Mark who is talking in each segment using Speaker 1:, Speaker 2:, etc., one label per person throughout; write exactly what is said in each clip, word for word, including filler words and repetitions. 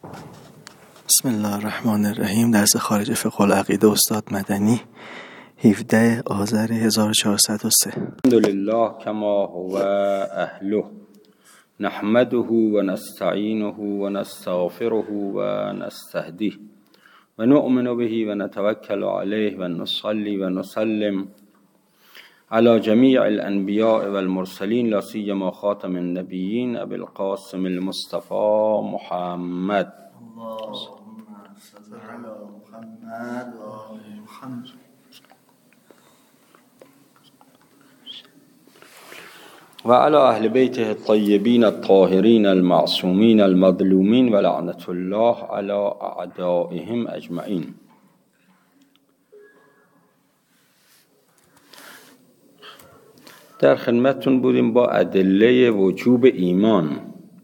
Speaker 1: بسم الله الرحمن الرحیم. درس خارج فقه العقیده استاد مدنی، هفدهم آذر هزار و چهارصد و سه.
Speaker 2: الحمدلله کما هو اهله نحمده و نستعینه و نستغفره و نستهدیه و نؤمن به و نتوکل علیه و نصلی و نسلم على جمیع الانبیاء والمرسلین لا سیما خاتم النبیین ابی القاسم المصطفى محمد.
Speaker 1: اللهم صل علی محمد و آل محمد.
Speaker 2: و علی اهل بیته الطیبین الطاهرین المعصومین المظلومین و لعنت الله علی اعدائهم اجمعین. در خدمتتون بودیم با ادله وجوب ایمان.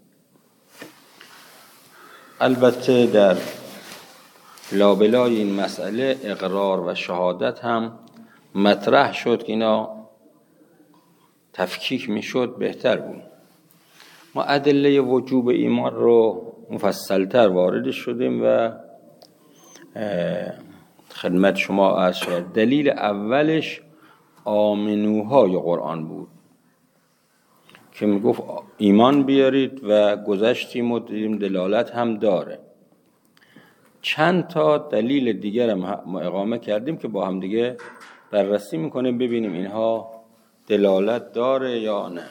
Speaker 2: البته در لابلای این مسئله اقرار و شهادت هم مطرح شد که اینا تفکیک میشد بهتر بود. ما ادله وجوب ایمان رو مفصلتر وارد شدیم و خدمت شما عرض شد. دلیل اولش آمنوهای قرآن بود که میگفت ایمان بیارید و گذشتیم و دیدیم دلالت هم داره. چند تا دلیل دیگر هم اقامه کردیم که با هم دیگه بررسی میکنیم ببینیم اینها دلالت داره یا نه.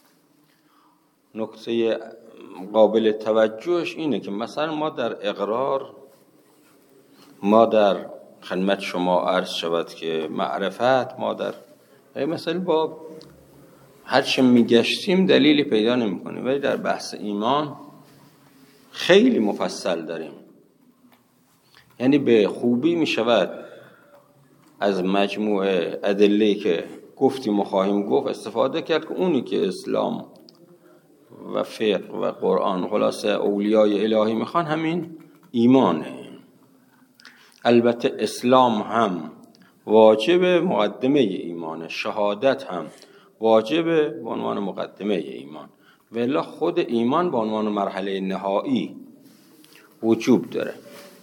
Speaker 2: نکته قابل توجهش اینه که مثلا ما در اقرار، ما در خدمت شما عرض شود که معرفت، ما در مثلا با هر چه میگشتیم دلیلی پیدا نمی کنیم، ولی در بحث ایمان خیلی مفصل داریم. یعنی به خوبی می شود از مجموعه ادله‌ای که گفتیم و خواهیم گفت استفاده کرد که اونی که اسلام و فقه و قرآن خلاصه اولیای الهی میخوان همین ایمانه. البته اسلام هم واجب مقدمه ایمانه، شهادت هم واجب به عنوان مقدمه ایمان، ولی خود ایمان به عنوان مرحله نهایی وجوب داره.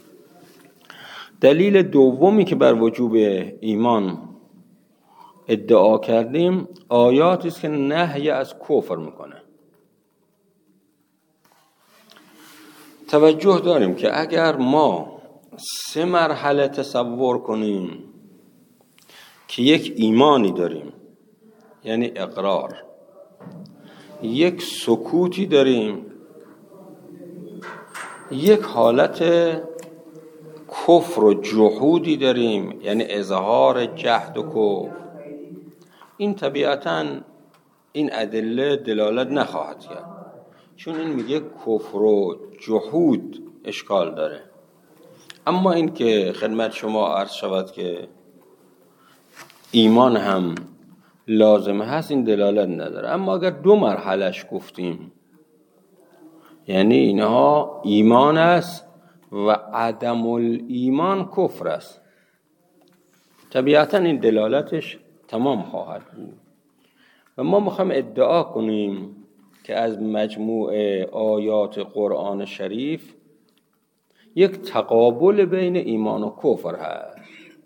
Speaker 2: دلیل دومی که بر وجوب ایمان ادعا کردیم آیاتی است که نهی از کفر میکنه. توجه داریم که اگر ما سه مرحله تصور کنیم که یک ایمانی داریم، یعنی اقرار، یک سکوتی داریم، یک حالت کفر و جحودی داریم، یعنی اظهار جحد و کفر، این طبیعتاً این ادله دلالت نخواهد کرد، چون این میگه کفر و جحود اشکال داره. اما این که خدمت شما عرض شود که ایمان هم لازمه هست، این دلالت نداره. اما اگر دو مرحلهش گفتیم، یعنی اینها ایمان است و عدم الایمان کفر است، طبیعتا این دلالتش تمام خواهد بود. و ما میخوایم ادعا کنیم که از مجموع آیات قرآن شریف یک تقابل بین ایمان و کفر هست.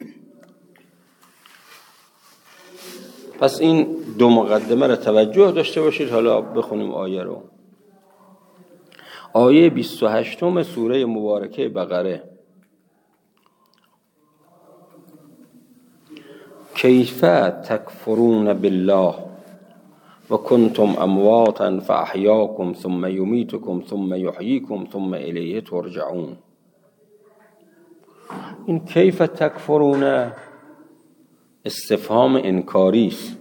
Speaker 2: پس این دو مقدمه را توجه داشته باشید. حالا بخونیم آیه رو. آیه بیست و هشتم سوره مبارکه بقره: کیف تکفرون بالله و کنتم امواتا فاحیاکم ثم یمیتکم ثم یحییکم ثم الیه ترجعون. این کیف تکفرون استفهام انکاری است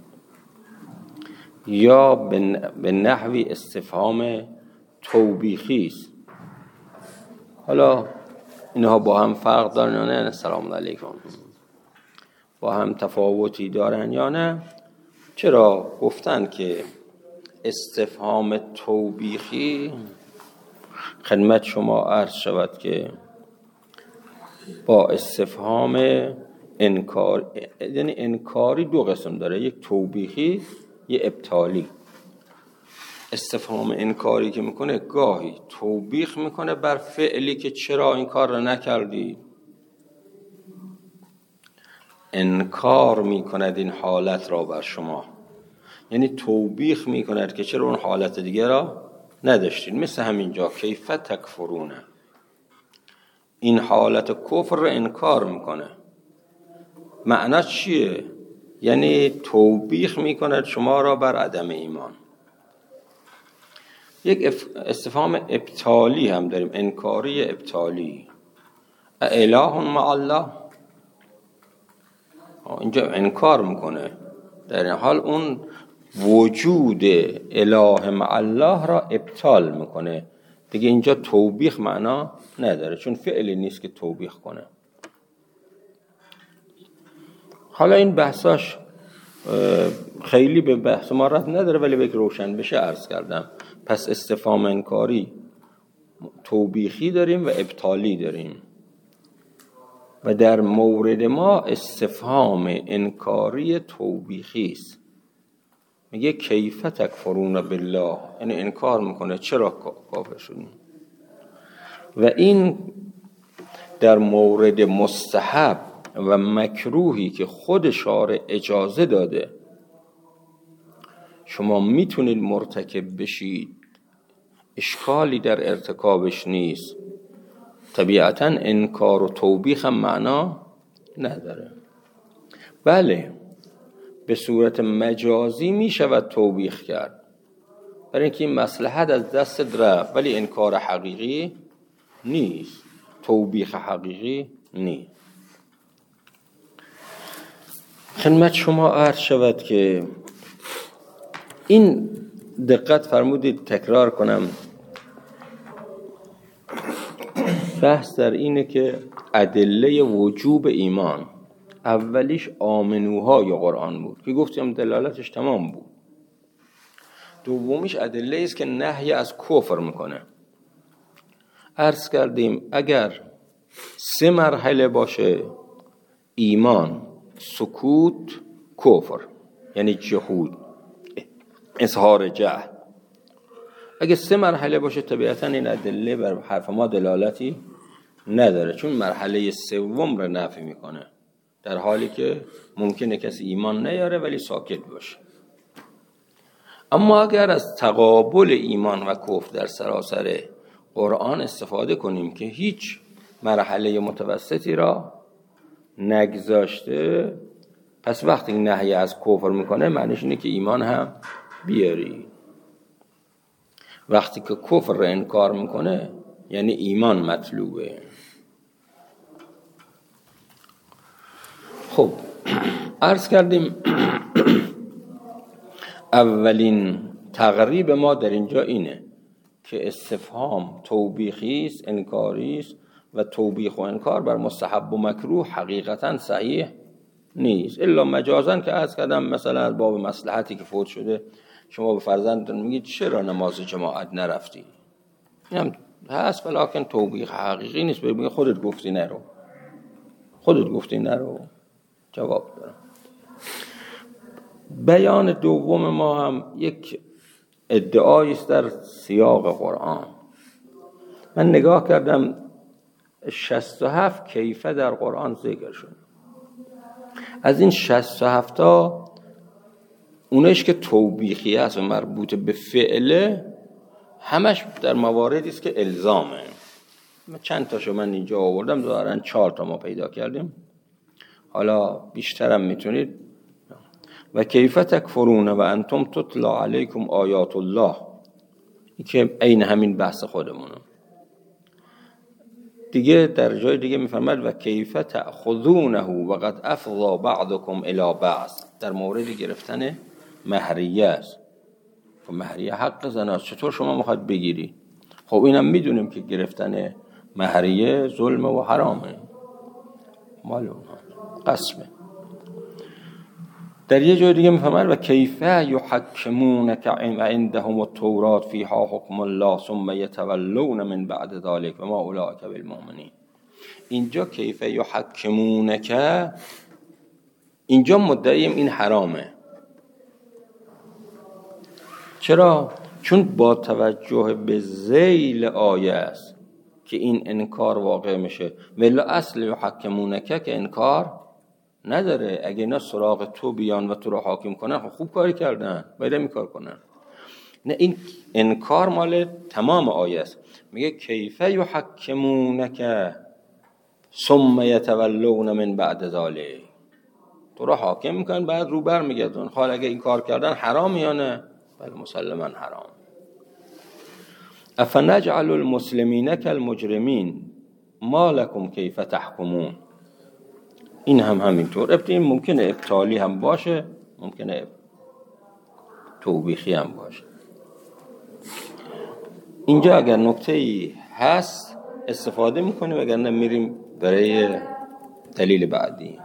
Speaker 2: یا به نحوی استفهام توبیخی است. حالا اینها با هم فرق دارن یا نه؟ سلام علیکم. با هم تفاوتی دارن یا نه؟ چرا گفتن که استفهام توبیخی خدمت شما عرض شود که با استفهام انکار، یعنی انکاری دو قسم داره، یک توبیخی، یک ابطالی. استفهام انکاری که میکنه گاهی توبیخ میکنه بر فعلی که چرا این کار رو نکردی، انکار میکند این حالت را بر شما، یعنی توبیخ میکند که چرا اون حالت دیگه را نداشتین. مثل همینجا کیف تکفرون، این حالت کفر رو انکار میکنه. معنی چیه؟ یعنی توبیخ میکند شما را بر عدم ایمان. یک استفهام ابطالی هم داریم، انکاری ابطالی. اله مع الله، اینجا انکار میکنه، در این حال اون وجود اله مع الله را ابطال میکنه دیگه. اینجا توبیخ معنا نداره چون فعلی نیست که توبیخ کنه. حالا این بحثاش خیلی به بحث ما رد نداره ولی به روشن بشه عرض کردم. پس استفهام انکاری توبیخی داریم و ابطالی داریم و در مورد ما استفهام انکاری توبیخی است. میگه کیف تکفرون بالله، یعنی انکار میکنه چرا کافر شدین. و این در مورد مستحب و مکروهی که خود شارع اجازه داده شما میتونید مرتکب بشید، اشکالی در ارتکابش نیست، طبیعتاً انکار و توبیخ هم معنا نداره. بله به صورت مجازی می شود توبیخ کرد برای اینکه این مصلحت از دست رفت، ولی انکار حقیقی نیست، توبیخ حقیقی نیست. خدمت شما عرض شود که این دقت فرمودید تکرار کنم، بحث در اینه که ادله وجوب ایمان اولیش آمنوهای قرآن بود که گفتیم دلالتش تمام بود. دومیش ادله است که نهی از کفر میکنه. عرض کردیم اگر سه مرحله باشه، ایمان، سکوت، کفر، یعنی جهود، اظهار جهل. اگه سه مرحله باشه طبیعتا این ادله بر حرف ما دلالتی نداره چون مرحله سوم رو نفی میکنه، در حالی که ممکنه کسی ایمان نیاره ولی ساکت باشه. اما اگر از تقابل ایمان و کفر در سراسر قرآن استفاده کنیم که هیچ مرحله متوسطی را نگذاشته، پس وقتی نهی از کفر میکنه معنیش اینه که ایمان هم بیاری. وقتی که کفر را انکار میکنه یعنی ایمان مطلوبه. خب عرض کردیم اولین تقریب ما در اینجا اینه که استفهام توبیخی است، انکاری است و توبیخ و انکار بر مستحب و مکروه حقیقتا صحیح نیست، الا مجازن که عرض کردم مثلا از باب مصلحتی که فوت شده شما به فرزندتون میگید چرا نماز جماعت نرفتی، اینم هست ولیکن توبیخ حقیقی نیست. ببین خودت گفتی نرو، خودت گفتی نرو، جواب دارم. بیان دوم ما هم یک ادعایی است در سیاق قرآن. من نگاه کردم شصت و هفت کیفه در قرآن ذکر شد. از این شصت و هفت تا اونش که توبیخی است و مربوط به فعله همش در مواردی است که الزامه. من چند تاشو من اینجا آوردم، ظاهرا چهار تا ما پیدا کردیم، حالا بیشترم میتونید. و کیف تکفرون و انتم تتلا علیکم آیات الله، این که عین همین بحث خودمونه دیگه. در جای دیگه میفرماد و کیف تأخذونه و قد افضى بعضکم الی بعض، در مورد گرفتن مهریه است. و مهریه حق زناست، چطور شما میخواد بگیری؟ خب اینم میدونیم که گرفتن مهریه ظلم و حرامه، معلومه، قسمه. در یه جای دیگه میفهمن و کیفه یحکمونک عندهم التوراة فیها حکم الله ثم یتولون من بعد ذلک و ما اولئک بالمؤمنین. اینجا کیفه یحکمونک، اینجا مدعیم این حرامه. چرا؟ چون با توجه به ذیل آیه است که این انکار واقع میشه، ولی اصل یحکمونک که انکار نداره. اگه اینا سراغ تو بیان و تو رو حاکم کنن، خب خوب کاری کردن، باید این کار کنن. نه، این انکار مال تمام آیه است. میگه کیف یحکمونک ثم یتولون من بعد ذلک، تو رو حاکم میکنن بعد رو بر میگردن. حال اگه این کار کردن حرام یا نه؟ بله مسلما حرام. افنجعل المسلمین کالمجرمین ما لکم کیف تحکمون. این هم همینطور ابتدایی ممکنه ابطالی هم باشه، ممکنه توبیخی هم باشه. اینجا اگر نکته‌ای هست استفاده میکنیم، اگر نه میریم برای دلیل بعدی.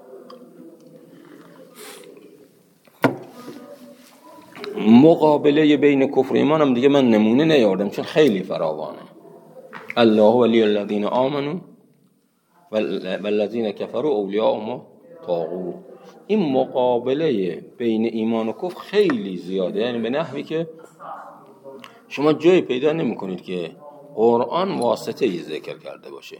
Speaker 2: مقابله بین کفر و ایمان هم دیگه من نمونه نیاوردم چون خیلی فراوانه. الله ولی الذین آمنوا والذین کفروا اولیاءهم طاغوت. این مقابله بین ایمان و کفر خیلی زیاده، یعنی به نحوی که شما جایی پیدا نمی کنید که قرآن واسطه ای ذکر کرده باشه.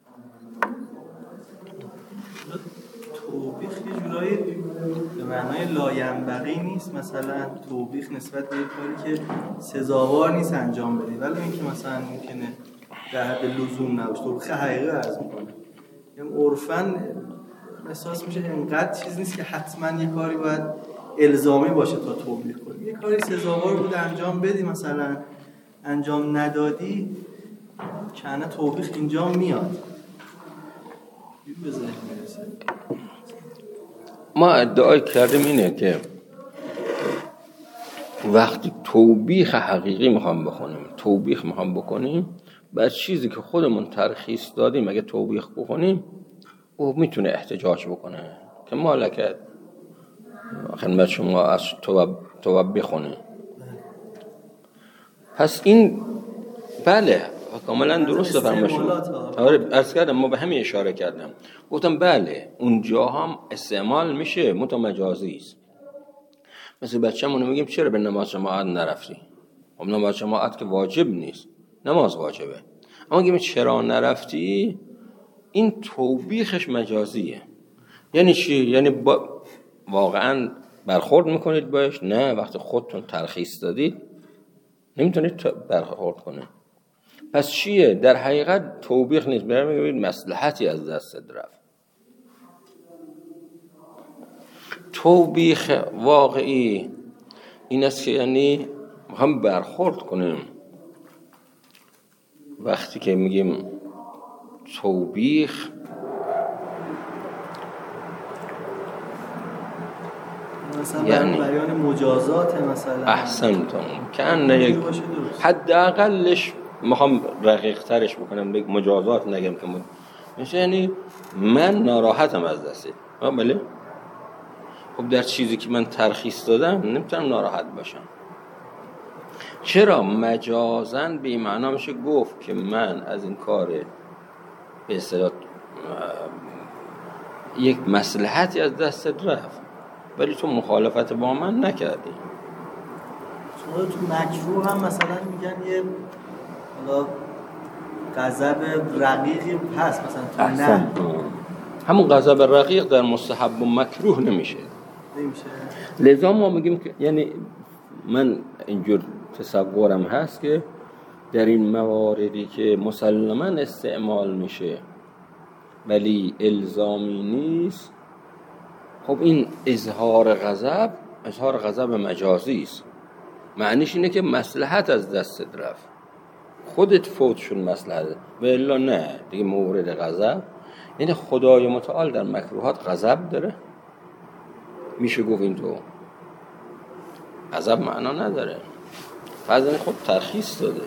Speaker 1: توبیخ یه جورایی به معنای لاینبغی نیست، مثلا توبیخ نسبت به یک کاری که سزاوار نیست انجام بدی، ولی اینکه مثلا ممکنه در حد لزوم نباشه. توبیخ حقیقی عرض میکنه، یعنی عرفاً احساس میشه اینقدر چیز نیست که حتما یه کاری باید الزامی باشه تا توبیخ کنی. یه کاری سزاوار بود انجام بدی، مثلا انجام ندادی، کنه توبیخ اینجا میاد. به ذهن میرسه.
Speaker 2: ما ادعای کردیم اینه که وقتی توبیخ حقیقی میخوام بخونیم، توبیخ میخوام بکنیم، بر چیزی که خودمون ترخیص دادیم اگه توبیخ بکنیم، او میتونه احتجاج بکنه که مالکت خدمت شما از توبیخ بخونه. پس این بله کاملا درست فرمایشون. آره عرض کردم، ما به همین اشاره کردم، گفتم بله اونجا هم استعمال میشه، متمجازی است. مثل بچه‌مون میگیم چرا به نماز جماعت نرفتی؟ خب نماز جماعت که واجب نیست، نماز واجبه. اما میگیم چرا نرفتی؟ این توبیخش مجازیه. یعنی چی؟ یعنی با واقعا برخورد میکنید باش؟ نه، وقتی خودتون ترخیص دادید نمیتونید برخورد کنید. پس چیه؟ در حقیقت توبیخ نیست، برای میگید مصلحتی از دست رفت. توبیخ واقعی این است که یعنی هم برخورد کنیم. وقتی که میگیم توبیخ
Speaker 1: مثلا یعنی بیان مجازات، مثلا
Speaker 2: احسنتون کأن یک حداقلش میخوام رقیق ترش بکنم، بگم مجازات نگم که مد... میشه یعنی من ناراحتم از دسته. بله خب در چیزی که من ترخیص دادم نمیتونم ناراحت باشم. چرا؟ مجازن به این معنا میشه گفت که من از این کار به اصطلاح یک مصلحتی از دستت رفت ولی تو مخالفت با من نکردی.
Speaker 1: شما تو مکروه هم مثلا میگن یه حالا غضب رقیقی هست، مثلا تو نه
Speaker 2: همون غضب رقیق در مستحب و مکروه نمیشه.
Speaker 1: نمیشه.
Speaker 2: لذا ما میگیم که یعنی من اینجور تصورم هست که در این مواردی که مسلماً استعمال میشه ولی الزامی نیست، خب این اظهار غضب اظهار غضب مجازی است. معنیش اینه که مصلحت از دستت رفت، خودت فوت شد مصلحت، و الا نه دیگه مورد غضب. یعنی خدای متعال در مکروهات غضب داره؟ میشه گفت این تو غضب معنا نداره، بعضی خود ترخیص داده.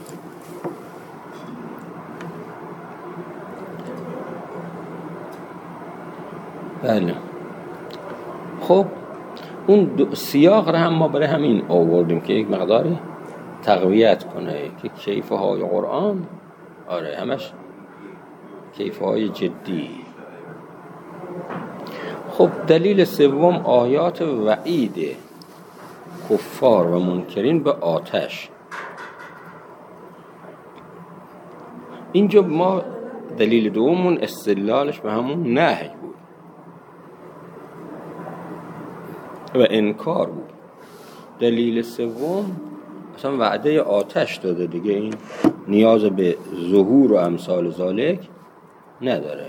Speaker 2: بله خب اون سیاق را هم ما برای همین آوردیم که یک مقداری تقویت کنه که کیفه های قرآن آره همش کیفه های جدی. خب دلیل سوم آیات وعید کفار و منکرین به آتش. اینجا ما دلیل دومون استدلالش به همون نهی بود و انکار بود. دلیل سوم اصلا وعده آتش داده دیگه، این نیاز به ظهور و امثال ذالک نداره.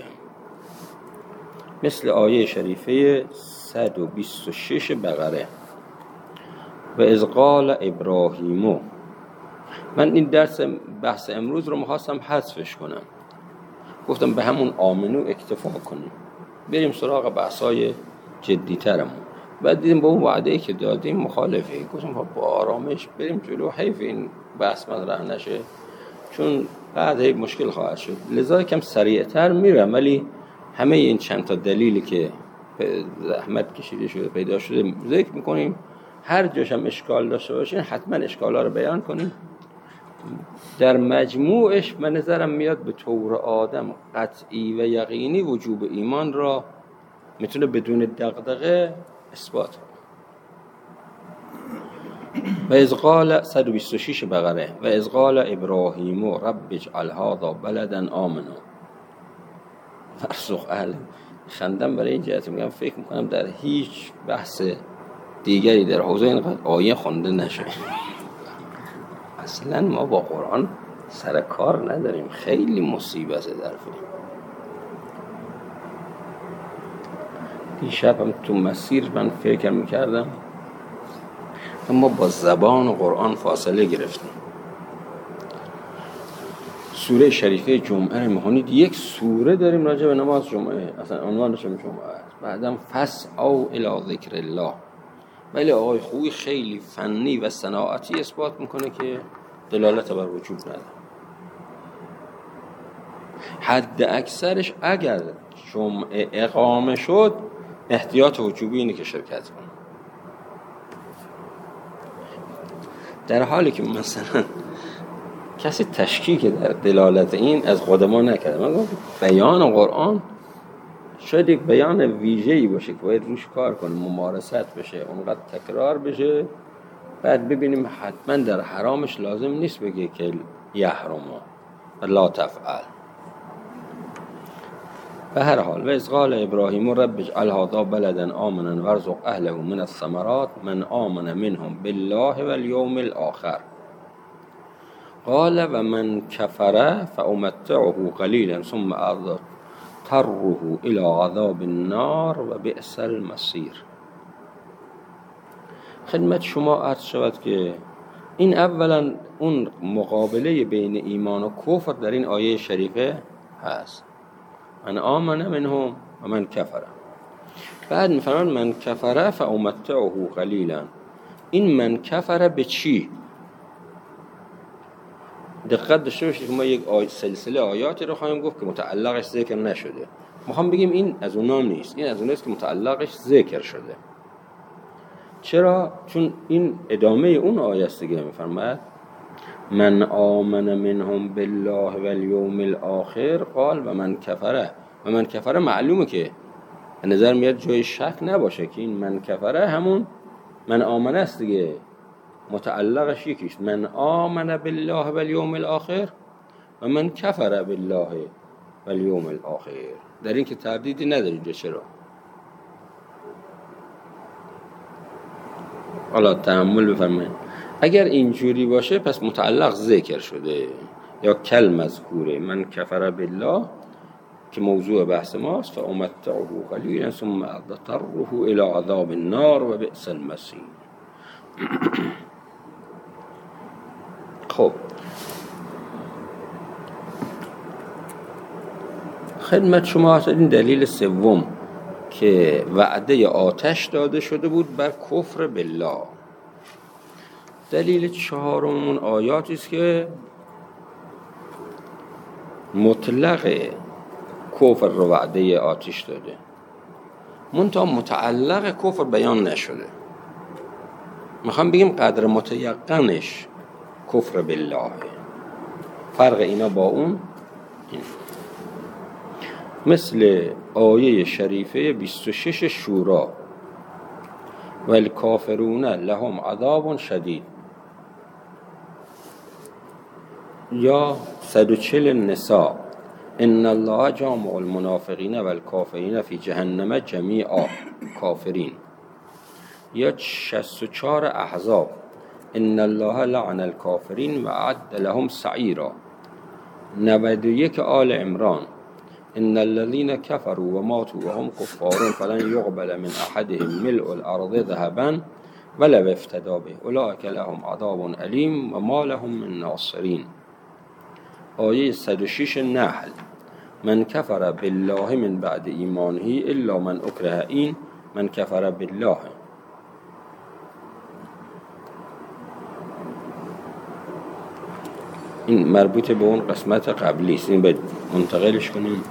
Speaker 2: مثل آیه شریفه صد و بیست و شش بقره و اذ قال ابراهیم. من این درس بحث امروز رو میخواستم حذفش کنم، گفتم به همون آمنو اکتفا کنیم، بریم سراغ بحثای جدی ترمون. بعد دیدیم با اون وعده‌ای که دادیم مخالفه، گفتم با آرامش بریم جلو، حیف این بحث مطرح نشه چون بعد هی مشکل خواهد شد. لذا کم سریعتر میرم، ولی همه این چند تا دلیلی که زحمت کشیده شده پیدا شده ذکر میکنیم. هر جاش هم اشکال داشته باشین حتما اشکالا رو بیان کنیم. در مجموعش من نظرم میاد به طور آدم قطعی و یقینی وجوب ایمان را میتونه بدون دغدغه اثبات کنه. و اذ قال صد و بیست و شش بقره و اذ قال ابراهیم رب اجعل هذا بلدا آمنا وارزق اهله. خندم برای این جهت میگم فکر میکنم در هیچ بحث دیگری در حوزه اینقدر آیه خونده نشه. اصلا ما با قرآن سر کار نداریم، خیلی مصیبت در فیلم. دیشب هم تو مسیر من فکر میکردم اما با زبان قرآن فاصله گرفتیم. سوره شریفه جمعه رو میخونید، یک سوره داریم راجع به نماز جمعه، اصلا عنوانش هم جمعه است. بعدم فسعوا الی ذکر الله. ولی آقای خوی خیلی فنی و صناعتی اثبات میکنه که دلالت بر وجوب نداره. حد اکثرش اگر جمعه اقامه شد احتیاط وجوبی اینه که شرکت کنه. در حالی که مثلا کسی تشکیک در دلالت این از قدما نکرده. من گفتم بیان قرآن شاید یک بیان ویژه‌ای باشه که باید روش کار کنیم، ممارست بشه، اونقدر تکرار بشه، بعد ببینیم حتما در حرامش لازم نیست بگه که یحرم لا تفعل. به هر حال و اذ قال ابراهیم رب اجعل هذا بلدا آمنا وارزق اهله من الثمرات من آمن منهم بالله والیوم الاخر قال و من کفر فامتعه قلیلا ثم اضطره الى عذاب النار و بئس المصیر. خدمت شما عرض شود که این اولا اون مقابله بین ایمان و کفر در این آیه شریفه هست، من آمن منهم و من کفر. بعد میفرمان من کفر فامتعه قلیلا. این من کفر به چی؟ دقت داشته باشید که ما یک آیه سلسله آیاتی رو خواهیم گفت که متعلقش ذکر نشده. میخوام بگیم این از اونام نیست، این از اوناست که متعلقش ذکر شده. چرا؟ چون این ادامه اون آیه است دیگه. میفرماید من آمن منهم بالله والیوم الاخر قال و من کفر. و من کفر معلومه که به نظر میاد جای شک نباشه که این من کفر همون من آمن است دیگه، متعلقش یکیست. من آمن بالله والیوم الاخر و من کفر بالله والیوم الاخر. در این که تردیدی نداری اینجا. چرا؟ حالا تأمل بفرمایید. اگر اینجوری باشه پس متعلق ذکر شده یا کل مذکوره. من کفر بالله که موضوع بحث ماست فامتعه قلیلا ثم اضطره الى عذاب النار و بئس المصیر. خب خدمت شما این دلیل سوم که وعده آتش داده شده بود بر کفر بالله. دلیل چهارمون آیاتی است که مطلق کفر رو وعده آتش داده، منتها متعلق کفر بیان نشده. میخوام بگیم قدر متیقنش کفر بالله. فرق اینا با اون این. مثل آیه شریفه بیست و شش شورا والکافرون لهم عذاب شدید. یا صد و چهل نساء ان الله جامع المنافقین و الکافرین فی جهنم جمیعا کافرین. یا شصت و چهار احزاب ان الله لعن الکافرین و اعد لهم سعیرا. نود و یک آل عمران ان الذين كفروا وماتوا وهم كفار فلن يقبل من احدهم ملء الارض ذهبا ولو افتدى به اولئك لهم عذاب الیم و ما لهم من ناصرین. آیه صد و شش نحل من کفر بالله من بعد ایمانه الا من اکره. این من کفر بالله. این مربوط به اون قسمت قبلی است. این باید منتقلش کنیم.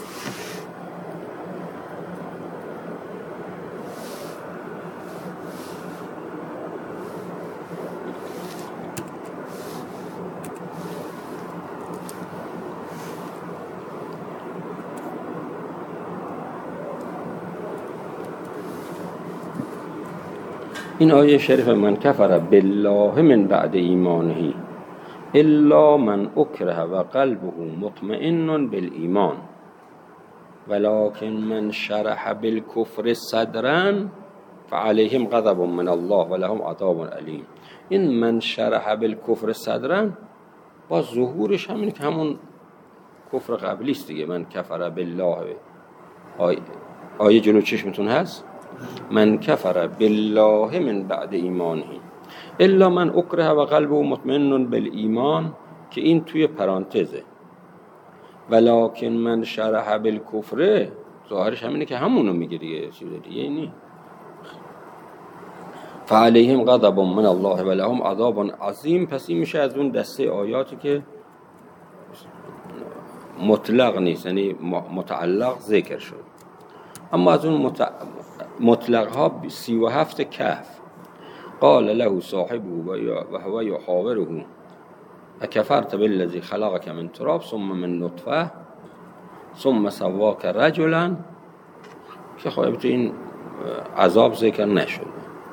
Speaker 2: این آیه شریف من کفر بالله من بعد ایمانه الا من اکره و قلبه مطمئن بالایمان ولكن من شرح بالکفر صدرا فعليهم غضب من الله ولهم عذاب علیم. این من شرح بالکفر صدرا با ظهورش همین که همون کفر قبلی است دیگه. من کفر بالله آیه, آیه جلو چشمتون هست. من کفر بالله من بعد ایمانه الا من اکره و قلبه مطمئن بالایمان که این توی پرانتزه. ولکن من شرح بالکفر ظاهرش همینه که همونو میگه دیگه، چیز دیگه نی. فعليهم غضب من الله ولهم عذاب عظیم. پس این میشه از اون دسته آیاتی که مطلق نیست، یعنی متعلق ذکر شد. اما از اون مطلق ها سی و هفت کهف قال له صاحبه و هو یحاوره اکفرت بالذی خلقک من تراب ثم من نطفه ثم سواک رجلا، که خب این عذاب ذکر نشد.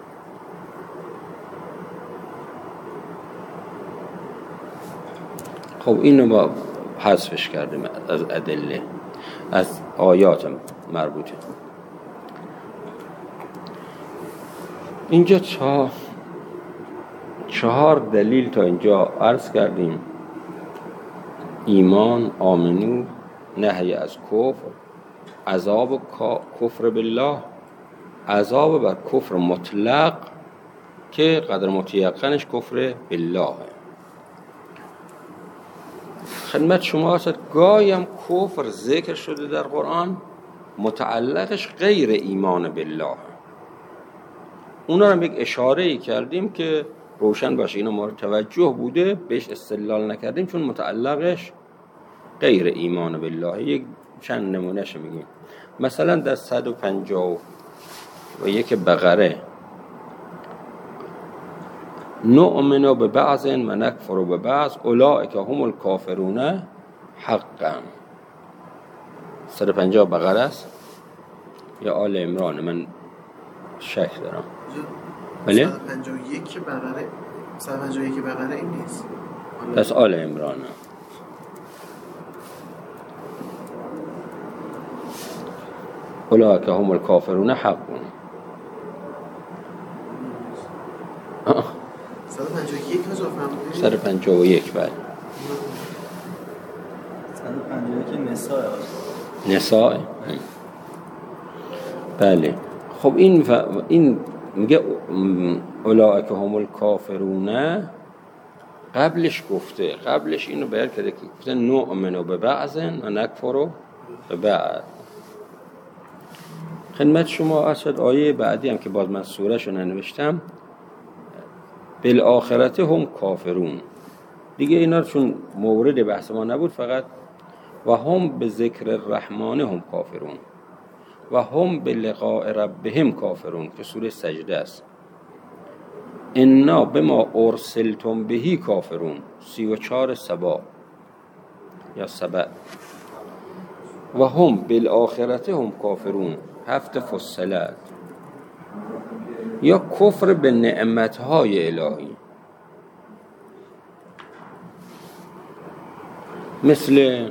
Speaker 2: خب اینو با حذفش کردیم از ادله، از آیات مربوطه. اینجا چهار چهار دلیل تا اینجا عرض کردیم: ایمان، آمنو، نهی از کفر، عذاب و کفر بالله، عذاب بر کفر مطلق که قدر متیقنش کفر بالله. خدمت شما هست گاهی هم کفر ذکر شده در قرآن متعلقش غیر ایمان بالله. اونا رو یک اشاره ای کردیم که روشن باشه اینا ما توجه بوده، بهش استدلال نکردیم چون متعلقش غیر ایمان بالله. یک چند نمونهش میگیم. مثلا در صد و پنجاه و یک بقره نؤمن ببعض و نکفر ببعض اولئک هم الکافرون حقا. صد و پنجاه بقره است یا آل عمران؟ من شک دارم. بله؟
Speaker 3: صد و پنجاه و یک بقره صد و پنجاه و یک بقره این نیست.
Speaker 2: پس آل عمران. اولئک هم الکافرون حقا.
Speaker 3: صد و پنجاه و یک اضافه فرمودید؟
Speaker 2: صد و پنجاه و یک بله.
Speaker 1: صد و پنجاه و یک نساء.
Speaker 2: نساء بله. خب این ف... این میگه اولئک هم الکافرون. قبلش گفته قبلش اینو بیان کرده که گفته نؤمن ببعض و نکفر ببعض. خدمت شما اصلا آیه بعدی هم که باز من سوره‌شو ننوشتم، بالآخرت هم کافرون. دیگه اینا چون مورد بحث ما نبود، فقط و هم به ذکر الرحمن هم کافرون و هم به لقاء ربهم کافرون که سوره سجده است. انا بما ارسلتم بهی کافرون سی و چهار سبا یا سبع. و هم بالآخرت هم کافرون هفت فصلت. یا کفر به نعمتهای الهی. مثل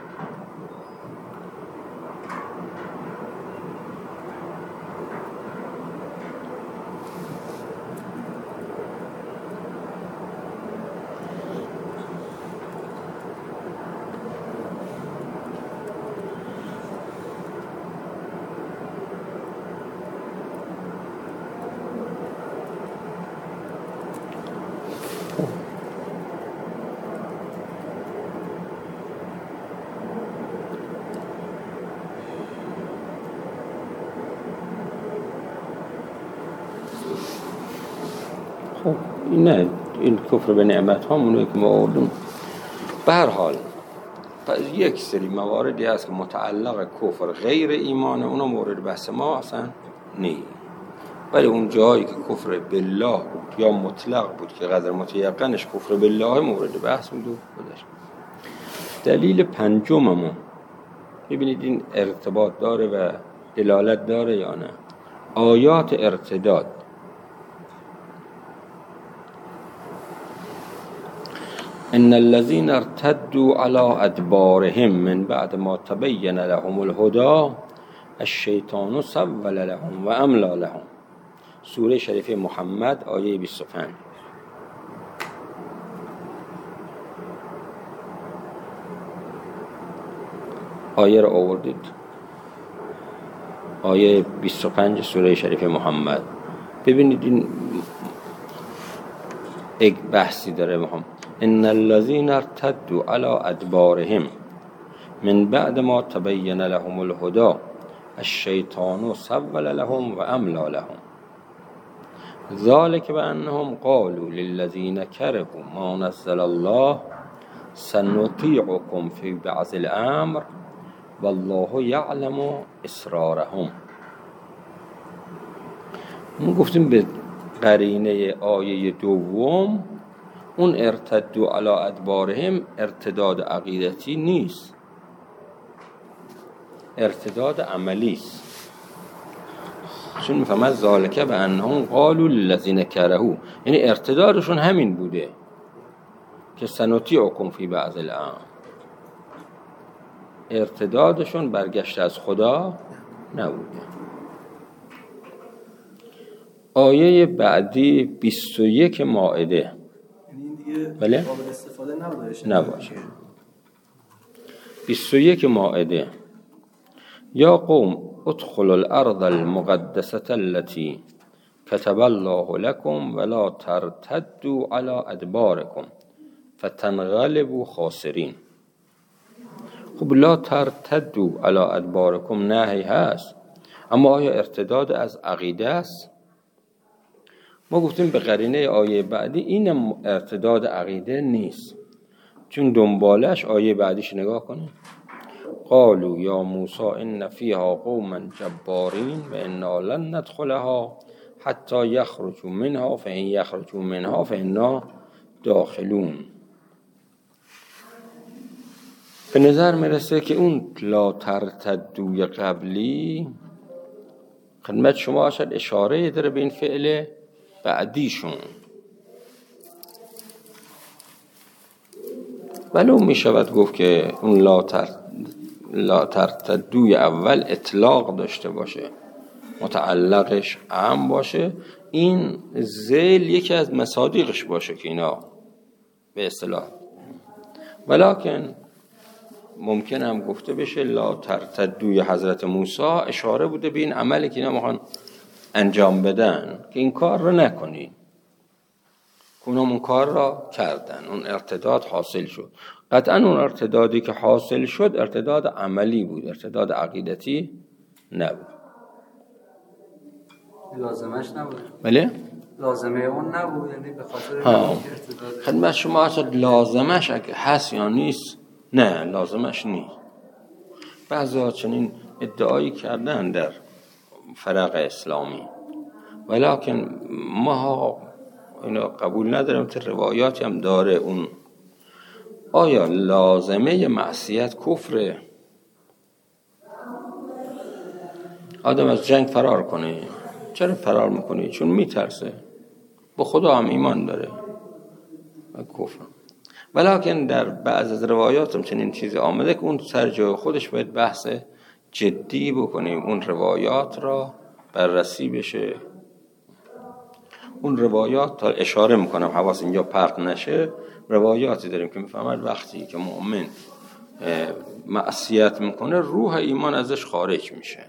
Speaker 2: خب نه این کفر به نعمت ها اونایی که ما آوردیم. به هر حال یک سری مواردی هست که متعلق کفر غیر ایمانه، اونا مورد بحث ما اصلا نیست. ولی اون جایی که کفر بالله بود یا مطلق بود که قدر متیقنش کفر بالله مورد بحث بود بودش. دلیل پنجممون ببینید این ارتباط داره و دلالت داره یا نه. آیات ارتداد ان الذين ارتدوا على ادبارهم من بعد ما تبين لهم الهدى الشیطان سول لهم و املا لهم. سوره شریفه محمد آیه بیست و پنج. آیه رو آوردید، آیه بیست و پنج سوره شریفه محمد. ببینید این یک بحثی داره محمد. ان الذين ارتدوا على ادبارهم من بعد ما تبين لهم الهدى الشیطان سول لهم و املا لهم ذلك بأنهم قالوا للذين كرهوا ما نزل الله سنطيعكم في بعض الامر والله يعلم اسرارهم. ما گفتیم به قرینه آیه دوم اون ارتدوا علی ادبارهم ارتداد عقیدتی نیست، ارتداد عملی است. چون میفهمد ذالک به انهم قالوا للذین کرهوا، یعنی ارتدادشون همین بوده که سنطیعکم فی بعض الامر. ارتدادشون برگشت از خدا نبوده. آیه بعدی بیست و یک مائده.
Speaker 1: بله؟ قابل استفاده نباشه.
Speaker 2: نباشه. بیست و یک مائده. یا قوم ادخلوا الارض المقدسة التي كتب الله لكم ولا ترتدوا على ادباركم فتنقلبوا خاسرین. خب لا ترتدوا على ادباركم نهی هست، اما آیا ارتداد از عقیده است؟ ما گفتیم به قرینه آیه بعدی این ارتداد عقیده نیست، چون دنبالش آیه بعدیش نگاه کنیم. قالوا یا موسی ان فیها قوما جبارین و انا لن ندخلها حتی یخرجوا منها فان یخرجوا منها فانا داخلون. به نظر میرسه که اون لا ترتدوی قبلی خدمت شما اشد اشاره داره به این فعل بعدیشون. ولو می شود گفت که اون لا تر لا ترتدوی اول اطلاق داشته باشه، متعلقش عام باشه، این ذیل یکی از مصادیقش باشه که اینا به اصطلاح. ولکن ممکن هم گفته بشه لا ترتدوی حضرت موسی اشاره بوده به این عملی که اینا میخوان انجام بدن که این کار رو نکنی. اونم اون کار را کردن، اون ارتداد حاصل شد. قطعا اون ارتدادی که حاصل شد ارتداد عملی بود، ارتداد عقیدتی نبود.
Speaker 1: لازمش نبود.
Speaker 2: بله؟
Speaker 1: لازمه اون نبود، یعنی به خاطر
Speaker 2: ها.
Speaker 1: ارتداد.
Speaker 2: خدمت شما اصلا لازمش اگه هست یا نیست؟ نه لازمش نیست. بعضی چنین ادعایی کردن در فرق اسلامی، ولیکن ما اینو قبول ندارم. که روایاتی هم داره اون آیا لازمه معصیت کفره؟ آدم از جنگ فرار کنه، چرا فرار میکنه؟ چون میترسه، با خدا هم ایمان داره و کفر. ولیکن در بعض از روایات هم چنین چیزی آمده که اون سر جای خودش باید بحث جدی بکنیم، اون روایات را بررسی بشه. اون روایات تا اشاره میکنم حواس اینجا پرت نشه، روایاتی داریم که میفهمد وقتی که مؤمن معصیت میکنه روح ایمان ازش خارج میشه.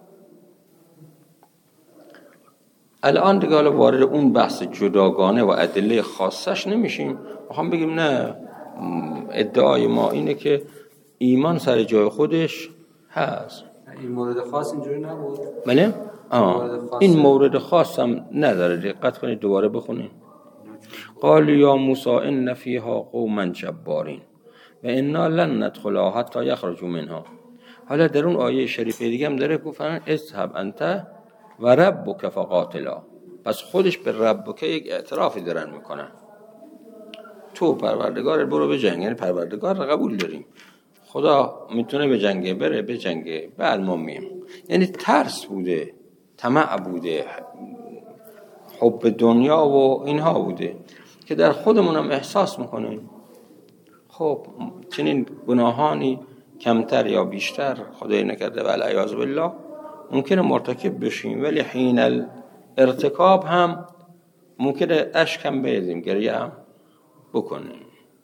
Speaker 2: الان دیگه حالا وارد اون بحث جداگانه و ادله خاصش نمیشیم. میخوام بگیم نه، ادعای ما اینه که ایمان سر جای خودش هست.
Speaker 4: این مورد خاص اینجوری نبود؟
Speaker 2: بله؟ آه. این مورد خاص هم نداره، دقت کنید دوباره بخونید. قال یا موسی ان فیها قوما جبارین و انا لن ندخلها حتی یخرجوا منها. حالا در اون آیه شریفه دیگه هم داره گفتن اذهب انت و ربک فقاتلا. پس خودش به ربک یک اعترافی دارن میکنن، تو پروردگار برو به جنگ، یعنی پروردگار را قبول داریم، خدا میتونه به جنگه بره به جنگه، بعد ما میم. یعنی ترس بوده، طمع بوده، حب دنیا و اینها بوده که در خودمون هم احساس میکنیم. خب چنین گناهانی کمتر یا بیشتر خدای نکرده ولی عیاذ بالله ممکنه مرتکب بشیم، ولی حین الارتکاب هم ممکنه اشکم بیدیم، گریه هم بکنیم.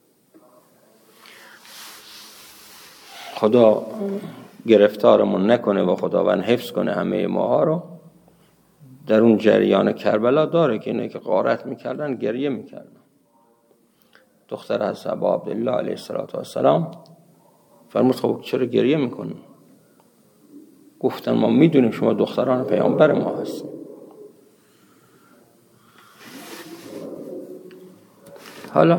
Speaker 2: خدا گرفتارمون نکنه و خداوند حفظ کنه همه ماها رو. در اون جریان کربلا داره که اینه که غارت میکردن، گریه میکردن. دختر حضرت ابا عبدالله علیه السلام فرمود خب چرا گریه میکنی؟ گفتن ما میدونیم شما دختران پیامبر ما هستیم. حالا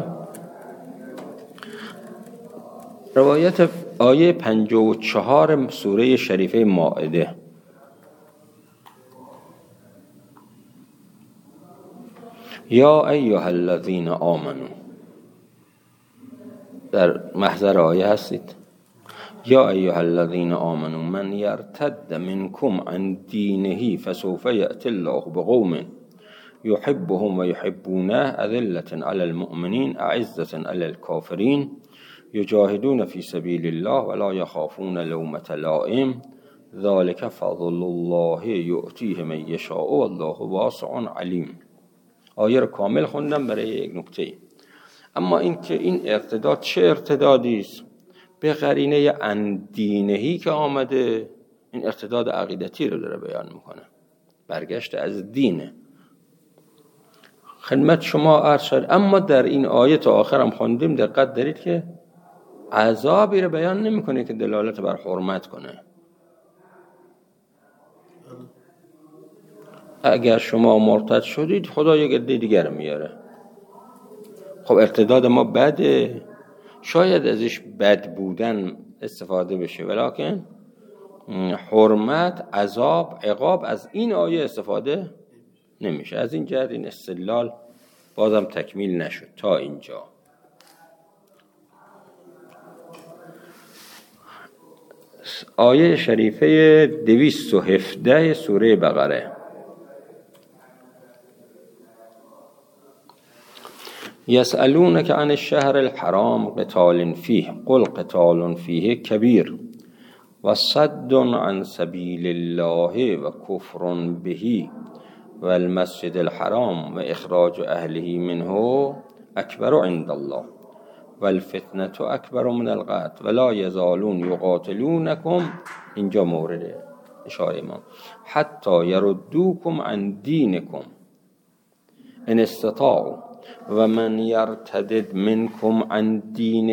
Speaker 2: روایت آیه پنجاه و چهار سوره شریفه مائده. یا ایها الذین آمنو، در محضر آیه هستید. یا ایها الذین آمنو من یرتد منکم عن دینه فسوف یأتی الله بقوم یحبهم و یحبونه اذلة علی المؤمنین اعزة علی الکافرین یجاهدون فی سبیل الله ولا یخافون لومة لائم ذلك فضل الله یؤتیه من یشاء والله واسع علیم. آیه رو کامل خوندم برای یک نکته. اما این که این ارتداد چه ارتدادی است؟ به قرینه عن دینهی که آمده، این ارتداد عقیدتی رو داره بیان میکنه، برگشت از دینه. خدمت شما عرض شد. اما در این آیه تا آخرم خوندیم، دقت دارید که عذابی رو بیان نمیکنه که دلالت بر حرمت کنه. اگر شما مرتد شدید خدا یک عده دیگر میاره. خب ارتداد ما بده، شاید ازش بد بودن استفاده بشه، ولیکن حرمت، عذاب، عقاب از این آیه استفاده نمیشه. از این جهت این استدلال بازم تکمیل نشد تا اینجا. آیه شریفه دویست و هفده سوره بقره. یسألونک عن الشهر الحرام قتال فیه قل قتال فیه کبیر و صد عن سبیل الله و کفر به و المسجد الحرام و اخراج اهله منه اکبر عند الله و الفتنة اکبر من القتل ولا یزالون یقاتلونکم. اینجا مورد اشاره ما حتی یردوکم عن دینکم ان استطاعوا و من یرتدد منکم عن دینه.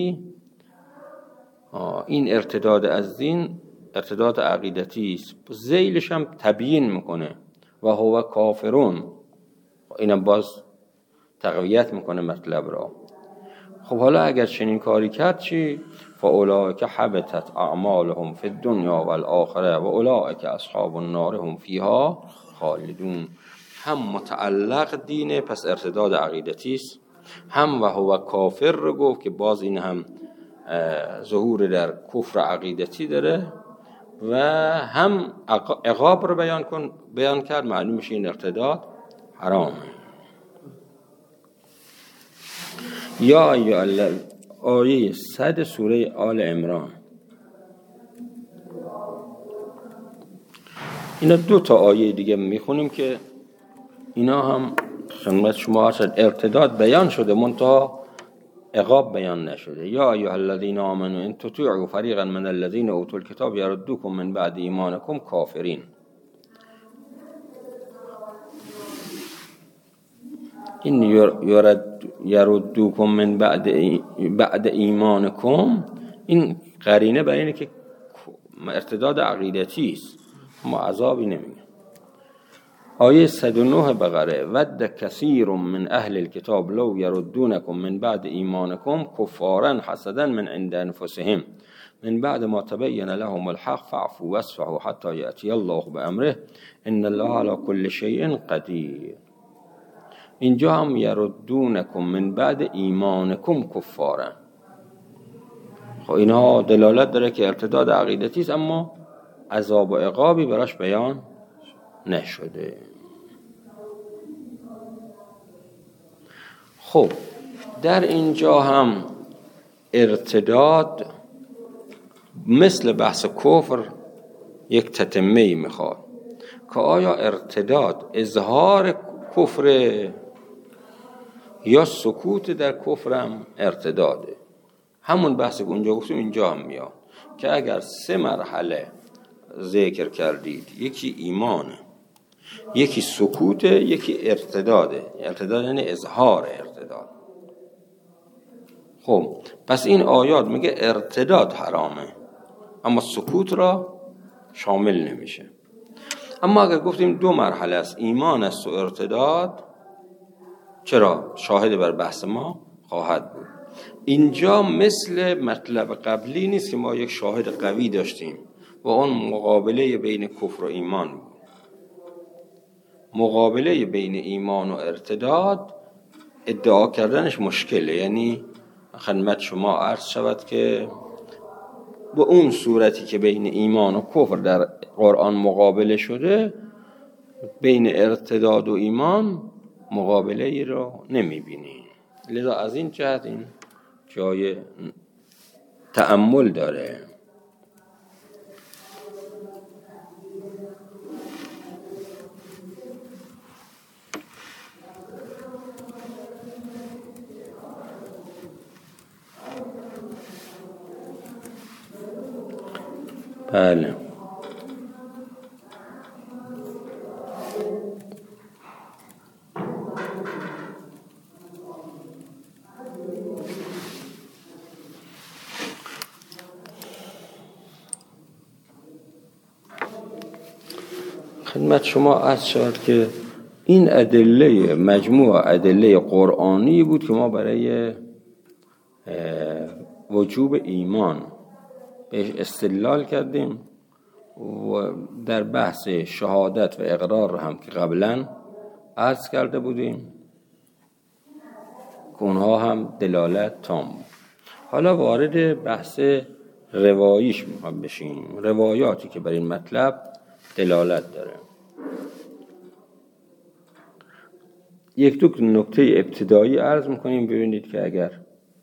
Speaker 2: این ارتداد از دین ارتداد عقیدتی است، ذیلش هم تبیین میکنه و هو کافرون، اینم باز تقویت میکنه مطلب را. خب حالا اگر چنین کاری کرد چی؟ فاولئک حبطت اعمالهم فی الدنیا والآخره و اولئک اصحاب النار هم فیها خالدون. هم متعلق دینه، پس ارتداد عقیدتی است، هم و هو کافر رو گفت که باز این هم ظهور در کفر عقیدتی داره، و هم عقاب رو بیان کن بیان کرد، معلوم میشه این ارتداد حرامه. یا ایها الذین، آیه صد سوره آل عمران. اینا دو تا آیه دیگه میخونیم که اینا هم خدمت شما هست ارتداد بیان شده منتها عقاب بیان نشده. یا ایها الذین آمنوا ان تطیعوا فریقا من الذین اوتوا الکتاب یردوکم من بعد ایمانکم کافرین. این یرد یردوکم من بعد بعد ایمانکم، این قرینه برای اینه که ارتداد عقیدتی است، ما عذابی نمیگه. آیه صد و نه بقره ود کثیر من اهل الكتاب لو یردونکم من بعد ایمانکم کفارا حسدا من عند انفسهم من بعد ما تبین لهم الحق فاعفوا واصفحوا حتی یأتی الله بامره ان الله على كل شیء قدیر. اینجا هم یردونکم من بعد ایمانکم کفارا. خب اینها دلالت داره که ارتداد عقیدتی است، اما عذاب و عقابی براش بیان نشده. خب در اینجا هم ارتداد مثل بحث کفر یک تتمه‌ای میخواد که آیا ارتداد اظهار کفر یا سکوت در کفرم ارتداده. همون بحثی که اونجا گفتیم اینجا هم میاد که اگر سه مرحله ذکر کردید، یکی ایمانه، یکی سکوته، یکی ارتداده. ارتداد یعنی اظهار ارتداد. خب پس این آیات میگه ارتداد حرامه اما سکوت را شامل نمیشه. اما اگر گفتیم دو مرحله است، ایمان است و ارتداد، چرا؟ شاهد بر بحث ما خواهد بود. اینجا مثل مطلب قبلی نیست که ما یک شاهد قوی داشتیم و اون مقابله بین کفر و ایمان بود. مقابله بین ایمان و ارتداد ادعا کردنش مشکله. یعنی خدمت شما عرض شود که به اون صورتی که بین ایمان و کفر در قرآن مقابله شده، بین ارتداد و ایمان مقابله ای رو نمی بینی. لذا از این جهت این جای تأمل داره. بله خدمت شما عرض شد که این ادله مجموع ادله قرآنی بود که ما برای وجوب ایمان بهش استدلال کردیم و در بحث شهادت و اقرار هم که قبلا عرض کرده بودیم که اونها هم دلالت تام بود. حالا وارد بحث رواییش میخوام بشیم، روایاتی که بر این مطلب دلالت داره. یک دو نکته ابتدایی عرض میکنیم ببینید که اگر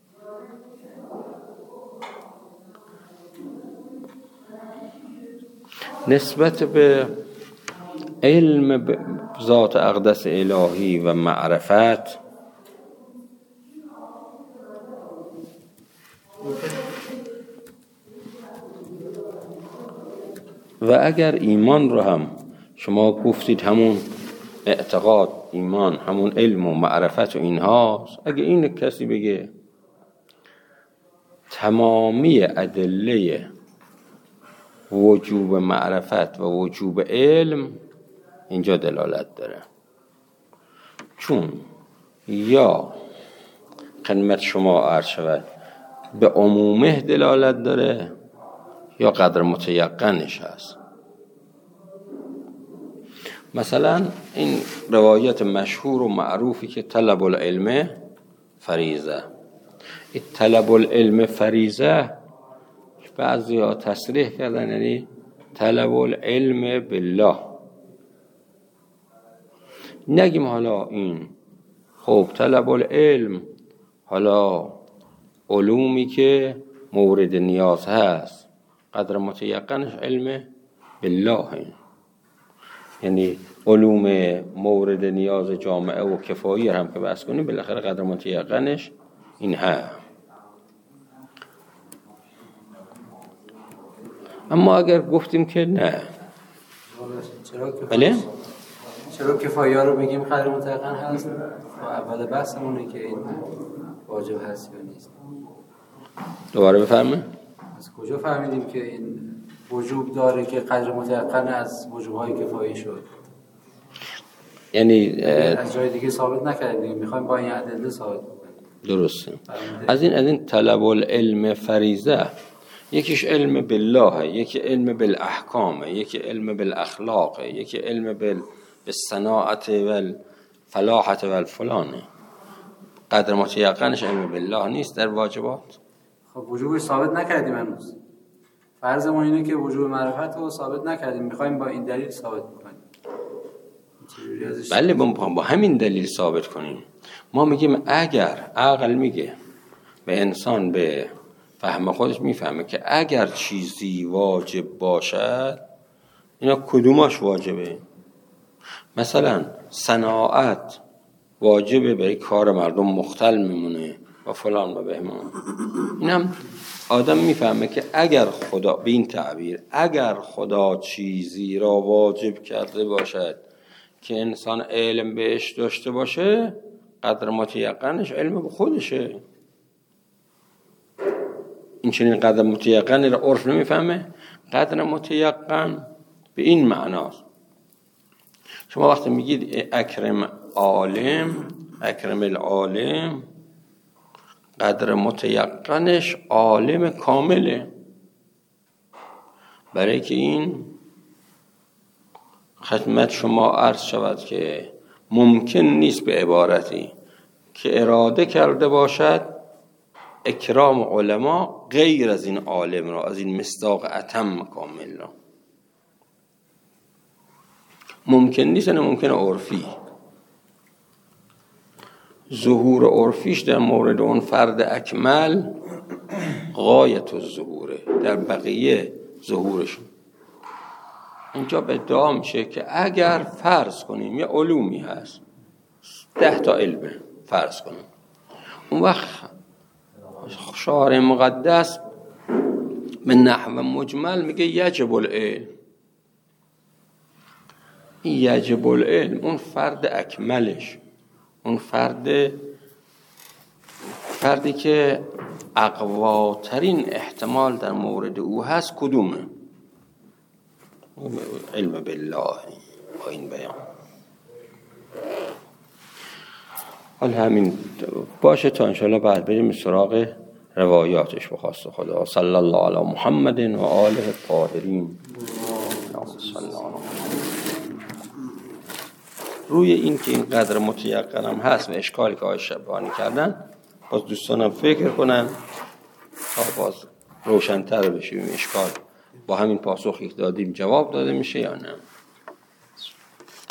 Speaker 2: نسبت به علم ذات اقدس الهی و معرفت و اگر ایمان رو هم شما گفتید همون اعتقاد، ایمان همون علم و معرفت و اینهاست، اگر این کسی بگه تمامی ادله وجوب معرفت و وجوب علم اینجا دلالت داره، چون یا خدمت شما عرض شود به عمومه دلالت داره یا قدر متیقنش هست. مثلا این روایت مشهور و معروفی که طلب العلم فریضه، این طلب العلم فریضه بعضی ها تصریح کردن یعنی طلب العلم بالله. نگیم حالا این خب طلب العلم حالا علومی که مورد نیاز هست قدر متیقنش علم بالله، یعنی علوم مورد نیاز جامعه و کفایی هم که بحث کنیم بالاخره قدر متیقنش این هست. اما اگر گفتیم که نه،
Speaker 4: چرا که
Speaker 2: بله؟
Speaker 4: چرا کفایی ها رو بگیم قدر متیقن هست؟ اول بحثمونه که این واجب هست یا نیست.
Speaker 2: دوباره بفرمایید.
Speaker 4: از کجا فهمیدیم که این وجوب داره که قدر متیقن از وجوب‌های کفایی شد؟
Speaker 2: یعنی
Speaker 4: از جای دیگه ثابت نکردیم دیگه، میخوایم با این ادله ثابت کنیم.
Speaker 2: درسته. از این از این طلب العلم فریضه، یکیش علم بالله، یکی علم بالاحکام، یکی علم بالاخلاق، یکی علم بالصناعت و الفلاحت و الفلانه. قدر متیقنش علم بالله نیست در واجبات.
Speaker 4: خب وجوبش ثابت نکردیم هنوز. فرضمون اینه که وجوب معرفت رو ثابت نکردیم، میخوایم با این دلیل ثابت کنیم.
Speaker 2: بله با همین دلیل ثابت کنیم. ما میگیم اگر عقل میگه و انسان به فهم خودش میفهمه که اگر چیزی واجب باشد، اینا کدوماش واجبه؟ مثلا صناعت واجبه، برای کار مردم مختل میمونه و فلان و بهمان. اینم آدم میفهمه که اگر خدا، به این تعبیر، اگر خدا چیزی را واجب کرده باشد که انسان علم بهش داشته باشه، قدر متیقنش علم به خودشه. این چنین قدر متیقن را عرف نمیفهمه. قدر متیقن به این معناست. شما وقتی میگید اکرم عالم، اکرم العالم، قدر متیقنش عالم کامله، برای که این خدمت شما عرض شود که ممکن نیست به عبارتی که اراده کرده باشد اکرام علما غیر از این عالم را، از این مصداق اتم کامل را. ممکن نیست، نه ممکن عرفی. ظهور عرفیش در مورد اون فرد اکمل غایت الظهوره، در بقیه ظهورشون. اینجا به ادعا میشه که اگر فرض کنیم یه علومی هست، ده تا علمه فرض کنیم، اون وقت شارع مقدس به نحو مجمل میگه یجب العلم. این یجب العلم اون فرد اکملش، اون فرد فردی که اقواترین احتمال در مورد او هست کدومه؟ علم بالله با این بیان. حال همین باشه تا انشاءالله بعد بریم سراغ روایاتش بخواست خدا. صلی الله علی محمد و آله الطاهرین. روی این که این قدر متیقنم هست و اشکالی که آقای شبانی کردن، باز دوستانم فکر کنن تا باز روشن‌تر بشه این اشکال با همین پاسخی که دادیم جواب داده میشه یا نه.